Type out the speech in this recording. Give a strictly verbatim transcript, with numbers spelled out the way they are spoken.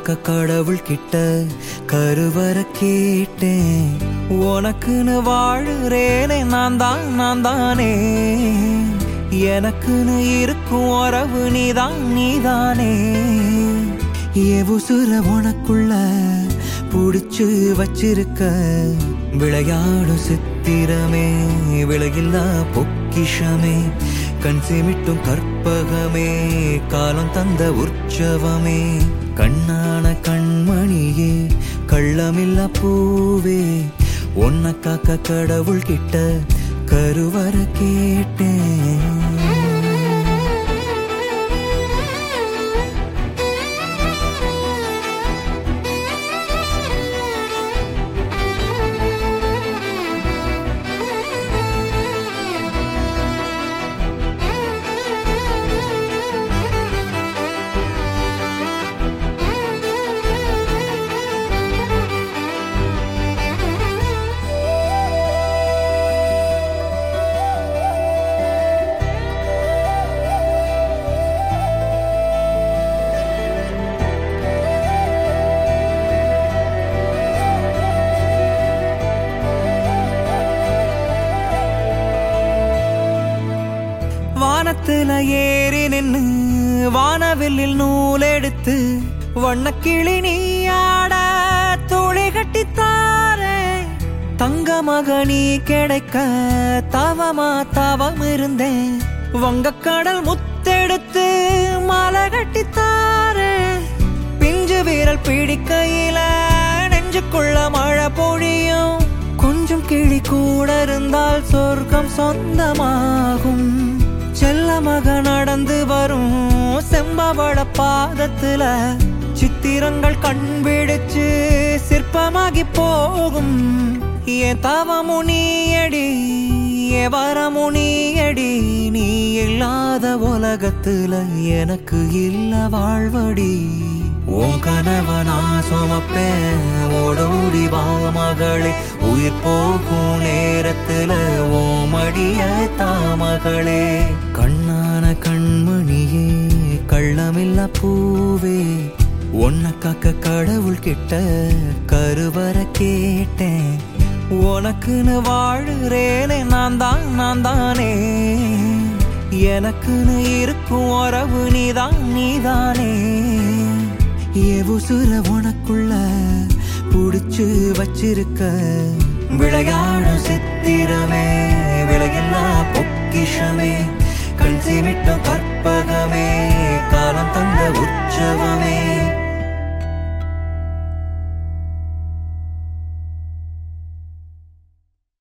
காக்க கடவுள் கிட்ட கருவற கேட்டேன். உனக்குன்னு வாழுறேனே நான் தான் நான் தானே, எனக்குன்னு இருக்கும் உறவு நீதான் நீதானே. எவுசுர உனக்குள்ள புடிச்சு வச்சிருக்க விளையாடும் சித்திரமே, விலையில்லா பொக்கிஷமே, கண் சிமிட்டும் கற்பகமே, காலம் தந்த உற்சவமே, கண்ணான கண்மணியே, கள்ளமில்லா பூவே, உன்னை காக்க கடவுள் கிட்ட கருவற கேட்டேன். வானத்துல ஏறி நின்னு வானவில்லில் நூல் எடுத்து வண்ணக்கிளி நீயாட தோழி கட்டித்தாரே. தங்க மகனி கிடைக்க தவமா தவம் இருந்தேன், வங்கக்கடல் முத்தெடுத்து மாலை கட்டித்தாரே. பிஞ்சு வீரல் பிடிக்கையில நெஞ்சுக்குள்ள மழை பொழியும், கொஞ்சம் கிளி கூட இருந்தால் சொர்க்கம் சொந்தமாகும். செல்ல மக நடந்து வரும் செம்பவள பாதத்துல சித்திரங்கள் கண் விடுச்சு சிற்பமாகி போகும். என் தவமுனியடி என் வரமுனியடி, நீ இல்லாத உலகத்துல எனக்கு இல்ல வாழ்வடி. உன் கனவனா சுமப்பேன் ஓடோடி வா மகளே, உயிர் போகும் நேரத்துல ஓமடிய தாமகளே. கண்ணான கண்மணியே, கள்ளமில்லா பூவே, உன்னை காக்க கடவுள் கிட்ட கருவற கேட்டேன். உனக்குன்னு வாழுறேனே நான் தான் நான் தானே, எனக்குன்னு இருக்கும் உறவு நீதான் நீதானே. எவுசுர உனக்குள்ள புடிச்சு வச்சிருக்க விளையாடும் சித்திரமே, விலையில்லா பொக்கிஷமே, கண் சிமிட்டும் கற்பகமே, காலம் தந்த உற்சவம்.